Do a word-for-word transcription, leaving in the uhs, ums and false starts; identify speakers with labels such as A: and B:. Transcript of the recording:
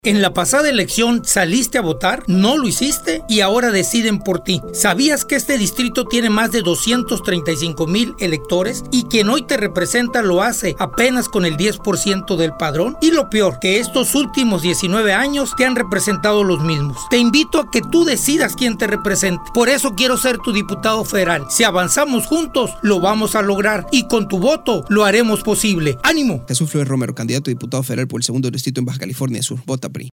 A: En la pasada elección saliste a votar, no lo hiciste y ahora deciden por ti. ¿Sabías que este distrito tiene más de doscientos treinta y cinco mil electores y quien hoy te representa lo hace apenas con el diez por ciento del padrón? Y lo peor, que estos últimos diecinueve años te han representado los mismos. Te invito a que tú decidas quién te represente. Por eso quiero ser tu diputado federal. Si avanzamos juntos, lo vamos a lograr y con tu voto lo haremos posible. ¡Ánimo!
B: Jesús Flores Romero, candidato a diputado federal por el segundo distrito en Baja California Sur. Vota